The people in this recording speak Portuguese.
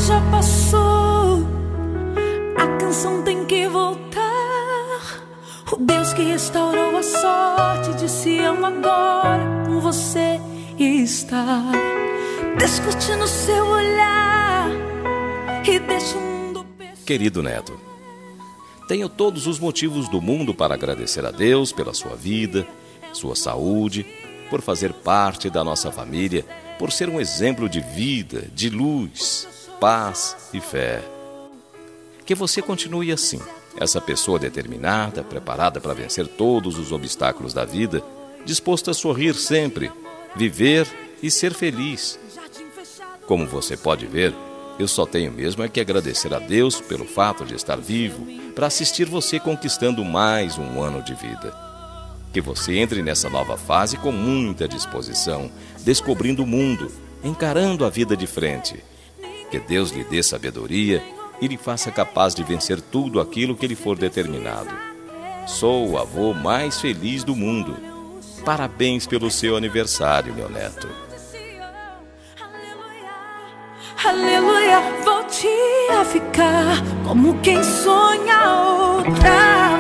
já passou, a canção tem que voltar. O Deus que restaurou a sorte de Sião agora com você está. Discute no seu olhar e deixa o mundo perceber. Querido neto, tenho todos os motivos do mundo para agradecer a Deus pela sua vida, sua saúde, por fazer parte da nossa família, por ser um exemplo de vida, de luz, paz e fé. Que você continue assim, essa pessoa determinada, preparada para vencer todos os obstáculos da vida, disposta a sorrir sempre, viver e ser feliz. Como você pode ver, eu só tenho mesmo é que agradecer a Deus pelo fato de estar vivo para assistir você conquistando mais um ano de vida. Que você entre nessa nova fase com muita disposição, descobrindo o mundo, encarando a vida de frente. Que Deus lhe dê sabedoria e lhe faça capaz de vencer tudo aquilo que lhe for determinado. Sou o avô mais feliz do mundo. Parabéns pelo seu aniversário, meu neto. Aleluia, volte a ficar como quem sonha outra.